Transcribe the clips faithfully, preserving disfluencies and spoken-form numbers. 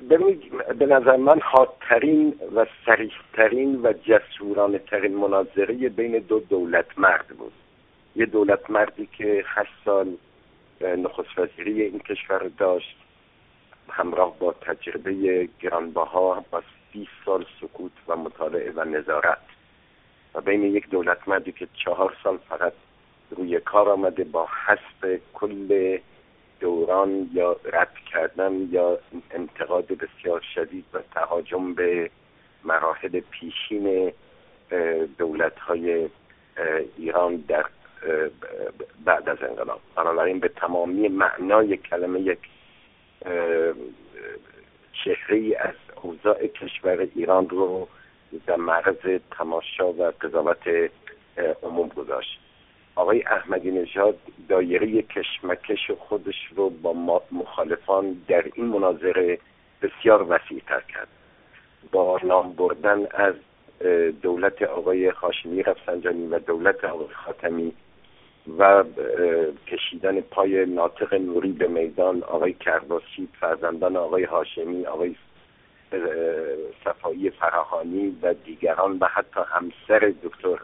ببینید به نظر من حادترین و صریح‌ترین و جسورانه ترین مناظره بین دو دولت مرد بود. یه دولت مردی که هشت سال نخست وزیری این کشور داشت، همراه با تجربه گرانبها با بیست سال سکوت و مطالعه و نظارت، و بین یک دولت مردی که چهار سال فقط روی کار آمده با حذف کل دوران یا رد کردن یا انتقاد بسیار شدید و تهاجم به مراحل پیشین دولت‌های ایران در بعد از انقلاب. بنابراین به تمامی معنای کلمه یک چهره‌ای از اوضاع کشور ایران رو در معرض تماشا و قضاوت عموم گذاشت. آقای احمدی نژاد دایره کشمکش خودش رو با مخالفان در این مناظره بسیار وسیع‌تر کرد، با نام بردن از دولت آقای هاشمی رفسنجانی و دولت آقای خاتمی و کشیدن پای ناطق نوری به میدان، آقای کرباسی، فرزندان آقای هاشمی، آقای صفایی فراهانی و دیگران و حتی همسر دکتر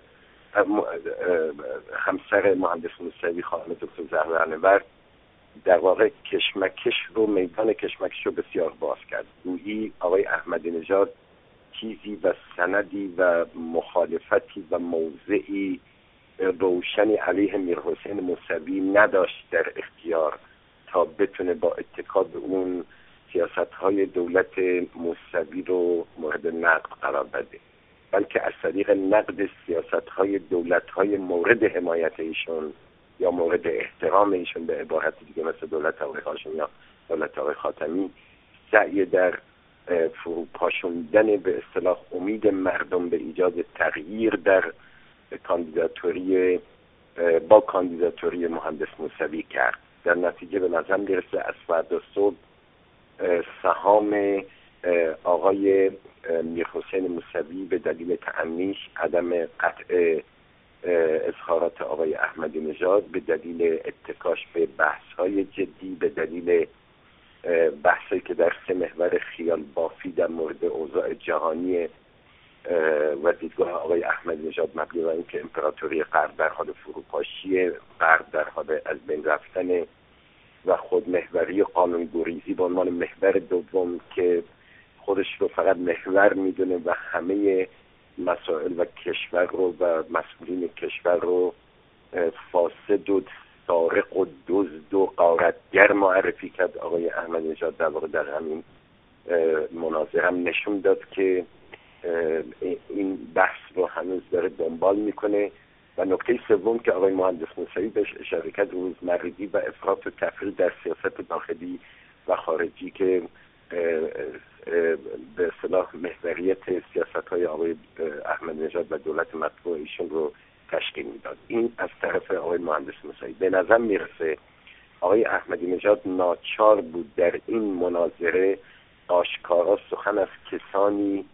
همسر مهندس موسوی خانم دکتر زهرا انور، در واقع کشمکش رو میدان کشمکش رو بسیار باز کرد. گویی آقای احمدی نژاد چیزی و سندی و مخالفتی و موضعی روشنی علیه میرحسین موسوی نداشت در اختیار تا بتونه با اتکا به اون سیاست‌های دولت موسوی رو مورد نقد قرار بده، بلکه از طریق نقد سیاست‌های دولت‌های مورد حمایت ایشون یا مورد احترام ایشون، به عبارت دیگه مثل دولت آقای هاشمی یا دولت آقای خاتمی، سعی در فروپاشوندن به اصطلاح امید مردم به ایجاد تغییر در کاندیداتوری با کاندیداتوری مهندس موسوی کرد. در نتیجه به نظر میرسه از فردا صبح سهام آقای میرحسین موسوی به دلیل تأنیش، عدم قطع اظهارات آقای احمدی نژاد، به دلیل اتکاش به بحث‌های جدی، به دلیل بحثی که در سه محور خیال بافی در مورد اوضاع جهانی و دیدگاه آقای احمدی نژاد مبنی بر اینکه امپراتوری غرب در حال فروپاشی، غرب در حال از بین رفتن و خود محوری قانون‌گریزی به عنوان محور دوم که خودش رو فقط محور میدونه و همه مسائل و کشور رو و مسئولین کشور رو فاسد و سارق و دزد و غارتگر معرفی کرد. آقای احمدی نژاد در واقع در همین مناظره هم نشون داد که این بحث رو هنوز داره دنبال میکنه. و نکته سوم که آقای مهندس موسوی بهش اشاره کرد، روزمرگی و افراط و تفرید در سیاست داخلی و خارجی که به اصطلاح محوریت سیاست‌های آقای احمدی نژاد و دولت مطبوع ایشون رو تشکیل میداد. این از طرف آقای مهندس موسوی. به نظر میرسه آقای احمدی نژاد ناچار بود در این مناظره آشکارا سخن از کسانی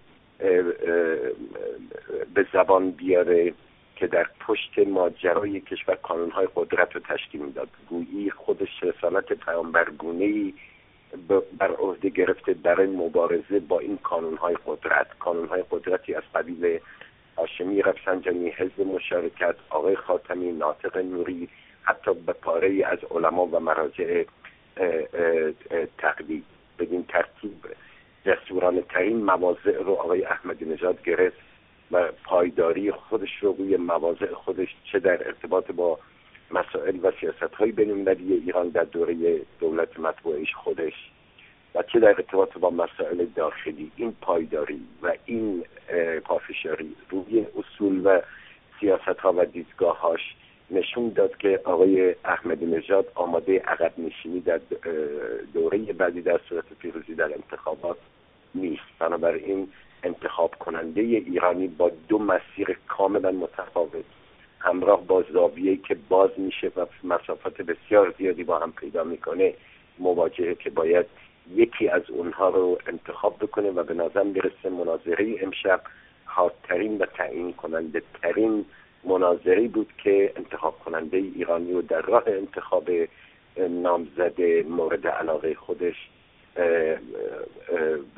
به زبان بیاره که در پشت ماجرای کشور کانونهای قدرت رو تشکیل میداد. گویی خودش رسالت پیامبرگونه‌ای بر عهده گرفته برای مبارزه با این کانونهای قدرت، کانونهای قدرتی از قبیل هاشمی رفسنجانی، حزب مشارکت، آقای خاتمی، ناطق نوری، حتی به پاره‌ای از علما و مراجع تقلید. بدین ترتیب جسورانه ترین مواضع رو آقای احمدی نژاد گرفت و پایداری خودش رو روی مواضع خودش، چه در ارتباط با مسائل و سیاست‌های بین‌المللی ایران در دوره دولت مطبوعش خودش و چه در ارتباط با مسائل داخلی، این پایداری و این پافشاری روی اصول و سیاست‌ها و دیدگاه‌هاش نشون داد که آقای احمدی نژاد آماده عقب نشینی در دوره بعدی در صورت پیروزی در انتخابات نیست. بنابراین انتخاب کننده ایرانی با دو مسیر کاملا متفاوت، همراه با زاویه‌ای که باز میشه و مسافت بسیار زیادی با هم پیدا میکنه مواجهه، که باید یکی از اونها رو انتخاب بکنه. و به نظر میرسه مناظره امشب حادترین و تعیین کننده ترین مناظری بود که انتخاب کننده ایرانی رو در راه انتخاب نامزد مورد علاقه خودش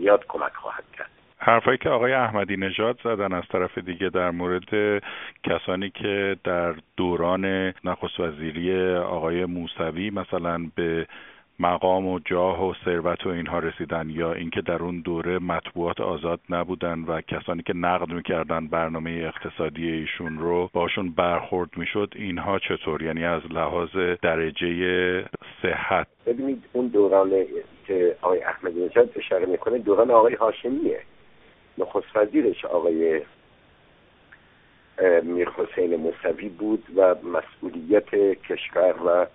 زیاد کمک خواهد کرد. حرفایی که آقای احمدی نژاد زدن از طرف دیگه در مورد کسانی که در دوران نخست وزیری آقای موسوی مثلا به مقام و جاه و ثروت و اینها رسیدن، یا اینکه در اون دوره مطبوعات آزاد نبودن و کسانی که نقد میکردن برنامه اقتصادی ایشون رو باشون برخورد میشد، اینها چطور؟ یعنی از لحاظ درجه صحت. ببینید اون دوران که آقای احمدی نژاد اشاره میکنه دوران آقای هاشمیه. نخست وزیرش آقای میرحسین موسوی بود و مسئولیت کشور و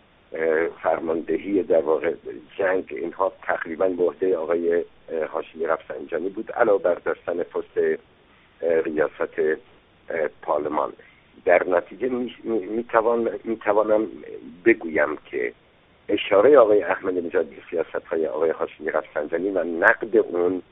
فرماندهی در واقع جنگ اینها تقریبا به عهده آقای هاشمی رفسنجانی بود، علاوه بر داشتن پست ریاست پارلمان. در نتیجه میتوان میتوانم بگویم که اشاره آقای احمدی نژاد به سیاست‌های آقای هاشمی رفسنجانی و نقد اون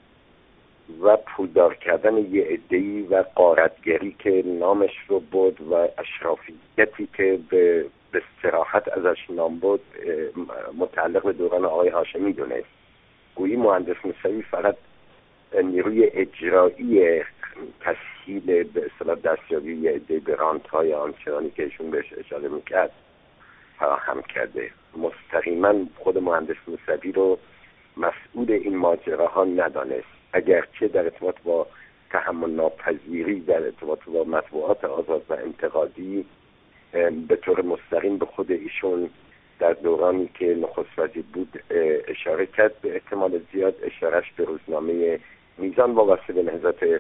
و پولدار کردن یه عده‌ای و غارتگری که نامش رو بود و اشرافیتی که به به صراحت ازش نام بود متعلق به دوران آقای هاشمی دونست. گویی مهندس موسوی فقط نیروی اجرایی تسهیل به اصطلاح دستیابی یه عده به رانت‌های آنچنانی که ایشون بهش اشاره میکرد فراهم کرده. مستقیما خود مهندس موسوی رو مسئول این ماجراها ندانست، اگرچه در ارتباط با تحمل ناپذیری در ارتباط با مطبوعات آزاد و انتقادی به طور مستقیم به خود ایشون در دورانی که نخست وزیر بود اشاره کرد. به احتمال زیاد اشارش به روزنامه میزان وابسته به نهضت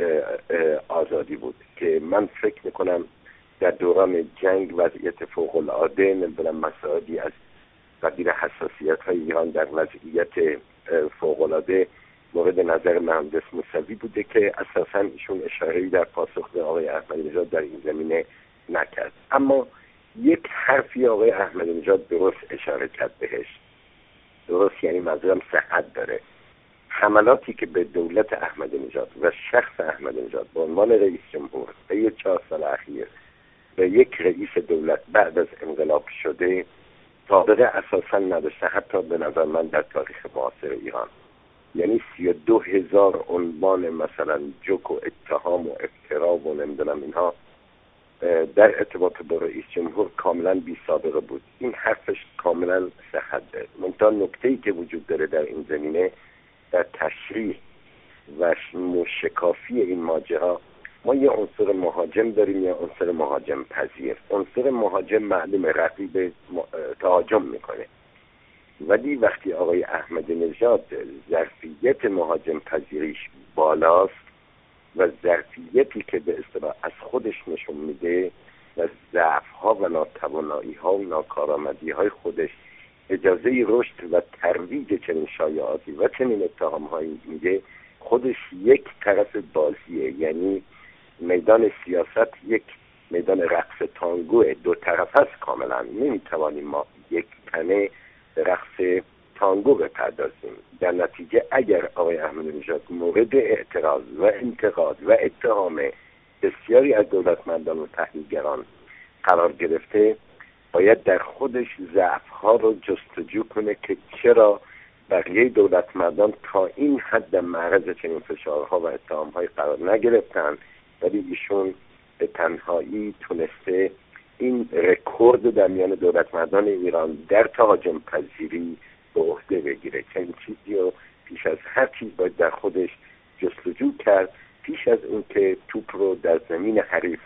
آزادی بود که من فکر میکنم در دوران جنگ وضعیت فوق العاده نمیدونم مسائلی از قبیل حساسیت های ایران در وضعیت فوق العاده مورد نظر مهندس موسوی بوده که اساساً ایشون اشاره‌ای در پاسخ به آقای احمدی نژاد در این زمینه نکرد. اما یک حرفی آقای احمدی نژاد درست اشاره کرد بهش، درست یعنی منظورم صحت داره. حملاتی که به دولت احمدی نژاد و شخص احمدی نژاد به عنوان رئیس جمهور به یک چهار سال اخیر به یک رئیس دولت بعد از انقلاب شده سابقه اساساً نداشته، حتی به نظر من در تاریخ معاصر ایران. یعنی سی و دو هزار عنوان مثلا جوک و اتهام و افترا و نمیدونم اینها در ارتباط با رئیس جمهور کاملا بی سابقه بود. این حرفش کاملا صحت داره. منتها نکته‌ای که وجود داره در این زمینه در تشریح و شکافی این ماجرا، ما یه عنصر مهاجم داریم، یه عنصر مهاجم پذیر. عنصر مهاجم معلوم رقیب تهاجم میکنه، ولی وقتی آقای احمدی نژاد ظرفیت مهاجم پذیریش بالاست و ظرفیتی که به اصطلاح از خودش نشون میده و ضعف‌ها و ناتوانایی‌ها و ناکارآمدی‌های خودش اجازه رشد و ترویج چنین شایعاتی و چنین اتهام‌هایی میده، خودش یک طرف بازیه. یعنی میدان سیاست یک میدان رقص تانگو دو طرف است کاملا. نمیتوانیم ما یک تنه رقص تانگو بپردازیم. در نتیجه اگر آقای احمدی نژاد مورد اعتراض و انتقاد و اتهام بسیاری از دولتمندان و تحلیلگران قرار گرفته، باید در خودش ضعف‌ها رو جستجو کنه که چرا بقیه دولتمندان تا این حد معرض چنین فشارها و اتهام‌های قرار نگرفتن، ولی ایشون به تنهایی تونسته این رکورد در میان دولتمردان ایران در تهاجم پذیری به عهده بگیره. چنین چیزی رو پیش از هر چیز باید در خودش جستجو کرد، پیش از اون که توپ رو در زمین حریف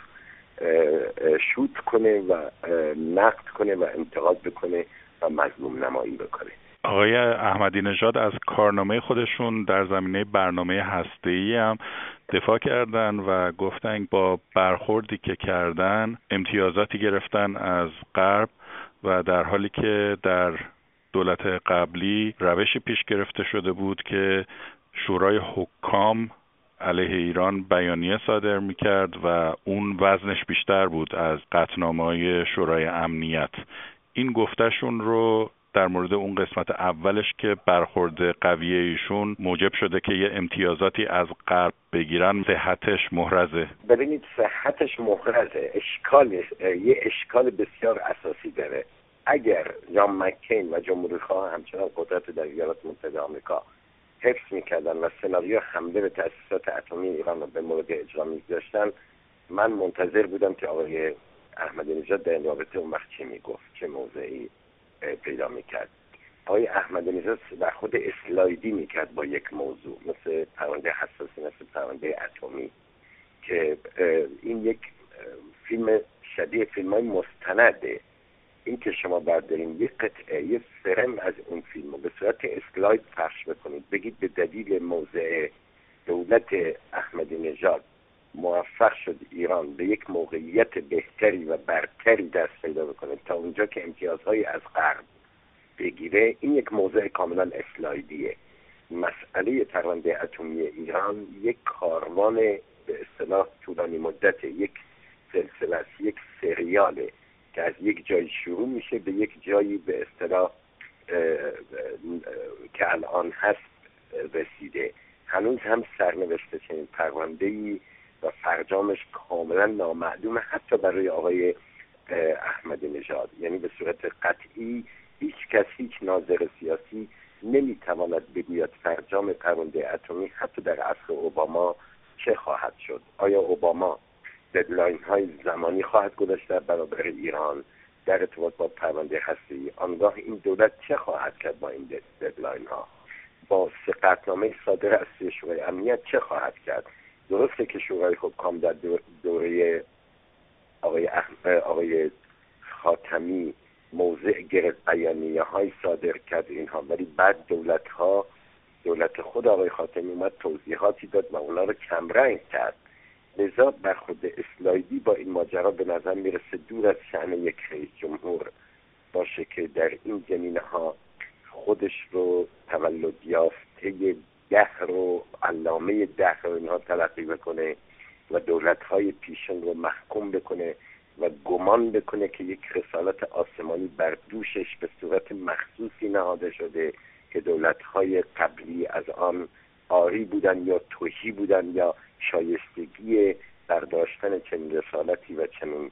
شوت کنه و نقد کنه و انتقاد بکنه و مظلوم نمایی بکنه. آقای احمدی نژاد از کارنامه خودشون در زمینه برنامه هسته‌ای هم دفاع کردن و گفتن با برخوردی که کردن امتیازاتی گرفتن از غرب و در حالی که در دولت قبلی روشی پیش گرفته شده بود که شورای حکام علیه ایران بیانیه صادر می‌کرد و اون وزنش بیشتر بود از قطعنامه‌های شورای امنیت. این گفتشون رو در مورد اون قسمت اولش که برخورد قوی ایشون موجب شده که یه امتیازاتی از غرب بگیرن، صحتش محرزه. ببینید صحتش محرزه، اشکالش یه اشکال بسیار اساسی داره. اگر جان مکین و جمهوری خواه همچنان قدرت در ایالات متحده آمریکا حفظ میکردن و سناریو حمله به تأسیسات اتمی ایران رو به مورد اجرا میگذاشتن، من منتظر بودم که آقای احمدی نژاد در این رابطه اون وقت چه میگفت، چه موضعی پیدا میکرد. آقای احمدی نژاد برخورد اسلایدی میکرد با یک موضوع، مثل پرونده حساسی، مثل پرونده اتمی، که این یک فیلم شبیه فیلم های مستنده. این که شما بردارین یک قطعه، یک فرم از اون فیلم رو به صورت اسلاید پخش بکنید، بگید به دلیل موضع دولت احمدی نژاد موفق شد ایران به یک موقعیت بهتری و برتری دست پیدا بکنه تا اونجا که امتیازهای از غرب بگیره، این یک موضع کاملا اسلایدیه. مسئله پرونده اتمی ایران یک کاروان به اصطلاح طولانی مدت، یک سلسله است، یک سریاله که از یک جایی شروع میشه به یک جایی به اصطلاح که الان هست رسیده. هنوز هم سرنوشته چنین پرونده‌ای و فرجامش کاملا نامعلومه حتی برای آقای احمدی نژاد. یعنی به صورت قطعی هیچ کس، هیچ ناظر سیاسی نمیتواند بگوید فرجام پرونده اتمی حتی در عصر اوباما چه خواهد شد. آیا اوباما ددلاین های زمانی خواهد گذاشت در برابر ایران در ارتباط با پرونده هسته‌ای؟ آنگاه این دولت چه خواهد کرد با این ددلاین ها؟ با سقطنامه صادر از سوی شورای امنیت چه خواهد کرد؟ درسته که شورای حکام در دوره آقای احمد آقای خاتمی موضع گرفت، بیانیه های صادر کرد اینها، ولی بعد دولت ها دولت خود آقای خاتمی اومد توضیحاتی داد و اونا رو کمرنگ کرد. لذا برخورد اسلایدی با این ماجرا به نظر میرسه دور از شأن یک رئیس جمهور باشه که در این زمینه ها خودش رو تولد یافته دهر و علامه دهر رو اینها تلقی بکنه و دولت های پیشین رو محکوم بکنه و گمان بکنه که یک رسالت آسمانی بر دوشش به صورت مخصوصی نهاده شده که دولت های قبلی از آن عاری بودن یا تهی بودن یا شایستگی برداشتن چنین رسالتی و چنین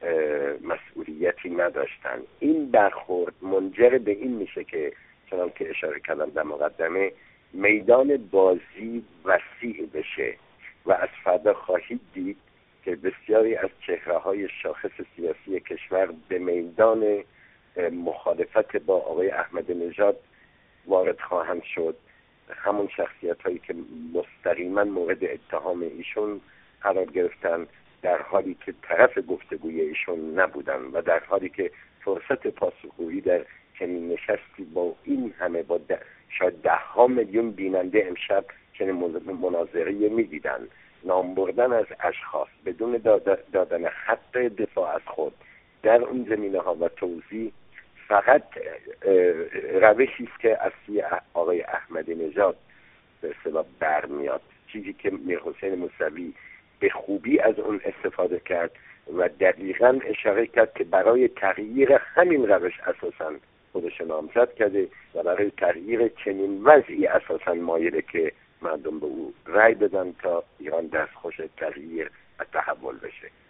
مسئولیتی نداشتن. این برخورد منجر به این میشه که چنان که اشاره کردم در مقدمه، میدان بازی وسیع بشه و از فردا خواهید دید که بسیاری از چهره‌های شاخص سیاسی کشور به میدان مخالفت با آقای احمدی نژاد وارد خواهند شد. همون شخصیت‌هایی که مستقیما مورد اتهام ایشون قرار گرفتن در حالی که طرف گفتگوی ایشون نبودن و در حالی که فرصت پاسخگویی در چنین نشستی با این همه با شاید ده ها میلیون بیننده امشب چنین مناظری می‌دیدن، نام بردن از اشخاص بدون دادن حق دفاع از خود در اون زمینه ها و توضیح فقط روشی است که از سوی آقای احمدی نژاد به اصطلاح برمیاد، چیزی که میرحسین موسوی به خوبی از اون استفاده کرد و دقیقاً اشاره کرد که برای تغییر همین روش اساساً خودش نامزد کرده و برای تغییر چنین وضعی اساساً مایله که مردم به او رأی بدن تا ایران دستخوش تغییر و تحول بشه.